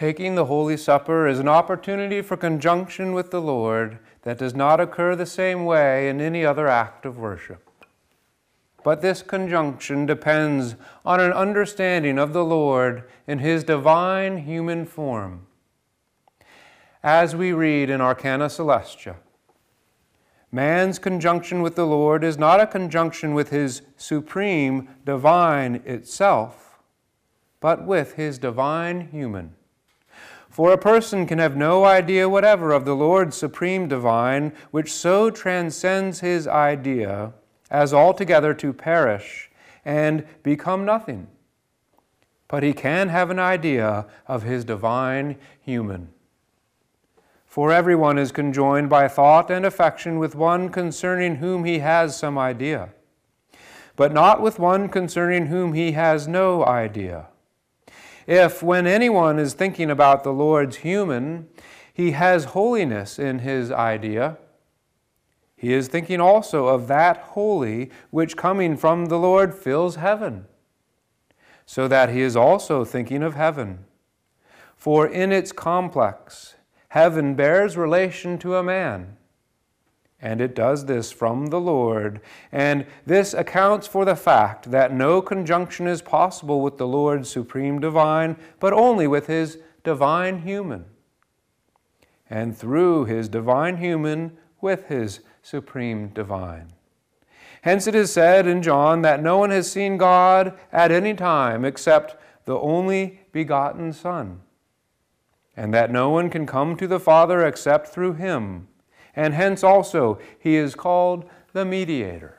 Taking the Holy Supper is an opportunity for conjunction with the Lord that does not occur the same way in any other act of worship. But this conjunction depends on an understanding of the Lord in His divine human form. As we read in Arcana Celestia, man's conjunction with the Lord is not a conjunction with His supreme divine itself, but with His divine human. For a person can have no idea whatever of the Lord's supreme divine, which so transcends his idea as altogether to perish and become nothing. But he can have an idea of His divine human. For everyone is conjoined by thought and affection with one concerning whom he has some idea, but not with one concerning whom he has no idea. If, when anyone is thinking about the Lord's human, he has holiness in his idea, he is thinking also of that holy which coming from the Lord fills heaven, so that he is also thinking of heaven. For in its complex, heaven bears relation to a man, and it does this from the Lord, and this accounts for the fact that no conjunction is possible with the Lord's supreme divine, but only with His divine human, and through His divine human with His supreme divine. Hence it is said in John that no one has seen God at any time except the only begotten Son, and that no one can come to the Father except through Him, and hence also He is called the Mediator.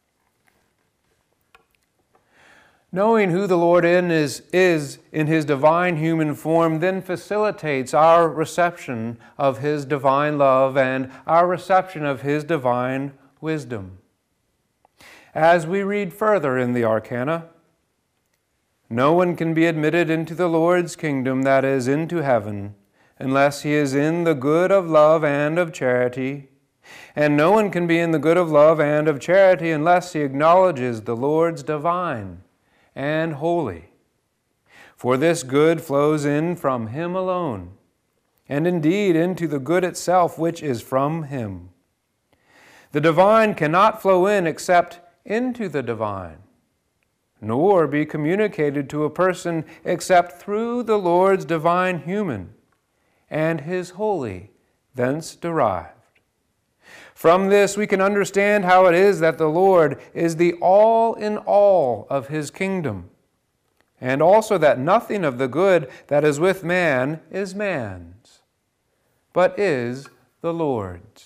Knowing who the Lord is in His divine human form then facilitates our reception of His divine love and our reception of His divine wisdom. As we read further in the Arcana, no one can be admitted into the Lord's kingdom, that is, into heaven, unless he is in the good of love and of charity. And no one can be in the good of love and of charity unless he acknowledges the Lord's divine and holy. For this good flows in from Him alone, and indeed into the good itself which is from Him. The divine cannot flow in except into the divine, nor be communicated to a person except through the Lord's divine human, and His holy, thence derived. From this we can understand how it is that the Lord is the all in all of His kingdom, and also that nothing of the good that is with man is man's, but is the Lord's.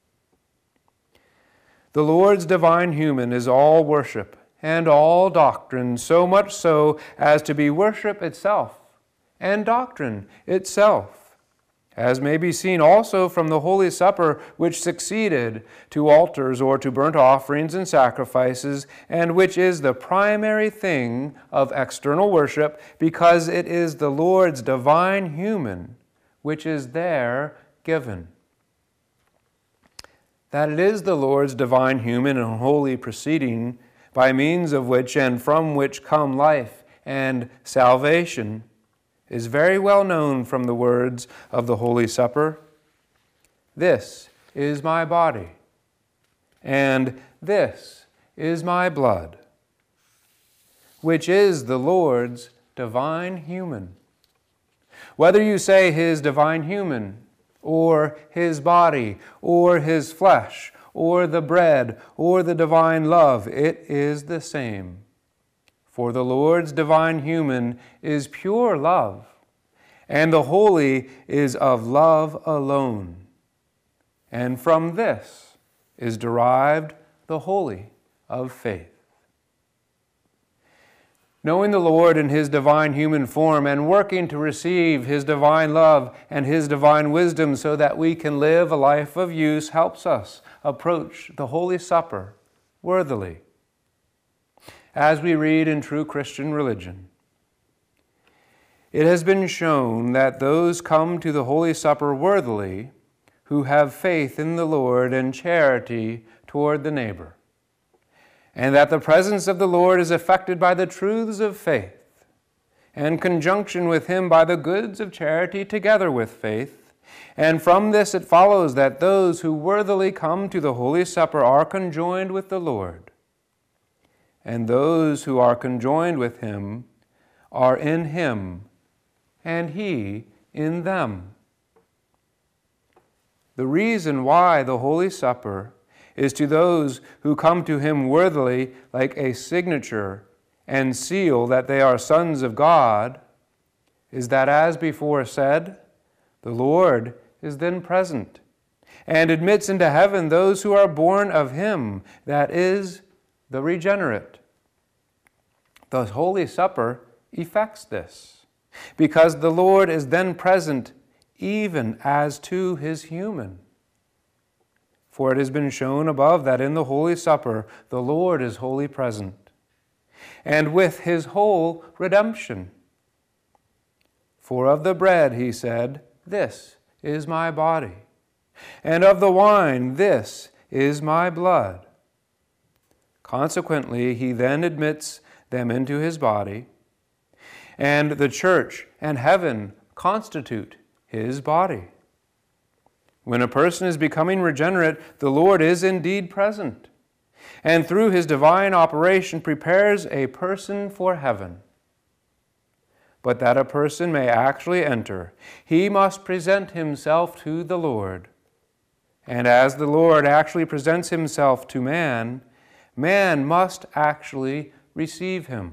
The Lord's divine human is all worship and all doctrine, so much so as to be worship itself and doctrine itself, as may be seen also from the Holy Supper, which succeeded to altars or to burnt offerings and sacrifices, and which is the primary thing of external worship, because it is the Lord's divine human which is there given. That it is the Lord's divine human and holy proceeding, by means of which and from which come life and salvation, is very well known from the words of the Holy Supper. This is my body, and this is my blood, which is the Lord's divine human. Whether you say His divine human, or His body, or His flesh, or the bread, or the divine love, it is the same. For the Lord's divine human is pure love, and the holy is of love alone. And from this is derived the holy of faith. Knowing the Lord in His divine human form and working to receive His divine love and His divine wisdom so that we can live a life of use helps us approach the Holy Supper worthily. As we read in true Christian religion, it has been shown that those come to the Holy Supper worthily who have faith in the Lord and charity toward the neighbor, and that the presence of the Lord is effected by the truths of faith, and conjunction with him by the goods of charity together with faith. And from this it follows that those who worthily come to the Holy Supper are conjoined with the Lord, and those who are conjoined with him are in him, and he in them. The reason why the Holy Supper is to those who come to him worthily like a signature and seal that they are sons of God is that, as before said, the Lord is then present and admits into heaven those who are born of him, that is, the regenerate. The Holy Supper effects this, because the Lord is then present even as to his human. For it has been shown above that in the Holy Supper the Lord is wholly present, and with his whole redemption. For of the bread he said, "This is my body," and of the wine, "This is my blood." Consequently, he then admits them into his body, and the church and heaven constitute his body. When a person is becoming regenerate, the Lord is indeed present, and through his divine operation prepares a person for heaven. But that a person may actually enter, he must present himself to the Lord. And as the Lord actually presents himself to man, man must actually receive him.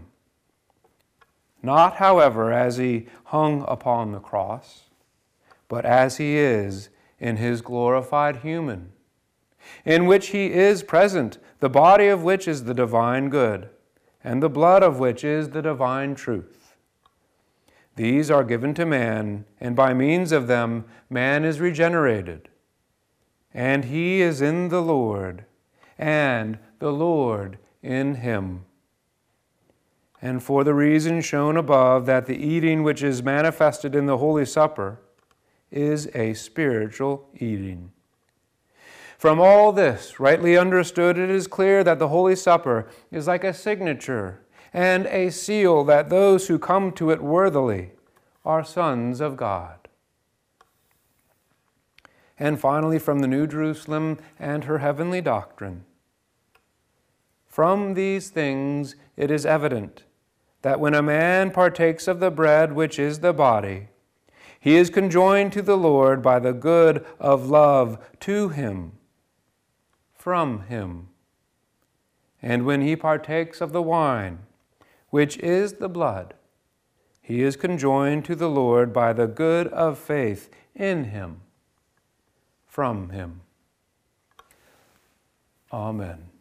Not, however, as he hung upon the cross, but as he is in his glorified human, in which he is present, the body of which is the divine good, and the blood of which is the divine truth. These are given to man, and by means of them man is regenerated, and he is in the Lord, and the Lord in him. And for the reason shown above, that the eating which is manifested in the Holy Supper is a spiritual eating. From all this, rightly understood, it is clear that the Holy Supper is like a signature and a seal that those who come to it worthily are sons of God. And finally, from the New Jerusalem and her heavenly doctrine. From these things it is evident that when a man partakes of the bread which is the body, he is conjoined to the Lord by the good of love to him, from him. And when he partakes of the wine, which is the blood, he is conjoined to the Lord by the good of faith in him, from him. Amen.